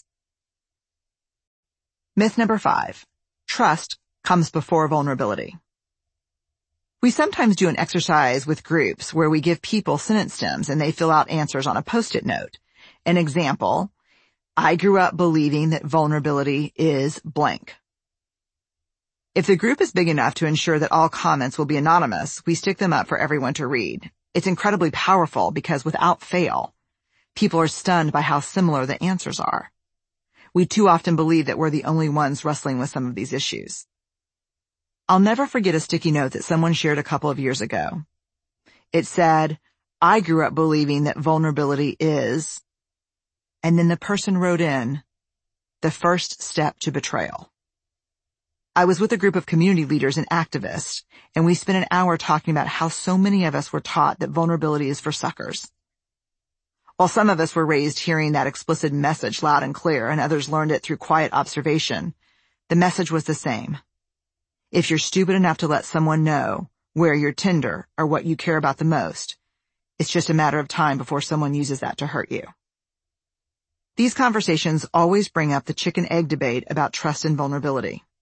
Myth number five. Trust comes before vulnerability. We sometimes do an exercise with groups where we give people sentence stems and they fill out answers on a post-it note. An example, I grew up believing that vulnerability is blank. If the group is big enough to ensure that all comments will be anonymous, we stick them up for everyone to read. It's incredibly powerful because without fail, people are stunned by how similar the answers are. We too often believe that we're the only ones wrestling with some of these issues. I'll never forget a sticky note that someone shared a couple of years ago. It said, I grew up believing that vulnerability is, and then the person wrote in, the first step to betrayal. I was with a group of community leaders and activists, and we spent an hour talking about how so many of us were taught that vulnerability is for suckers. While some of us were raised hearing that explicit message loud and clear, and others learned it through quiet observation, The message was the same. If you're stupid enough to let someone know where you're tender or what you care about the most, it's just a matter of time before someone uses that to hurt you. These conversations always bring up the chicken-egg debate about trust and vulnerability.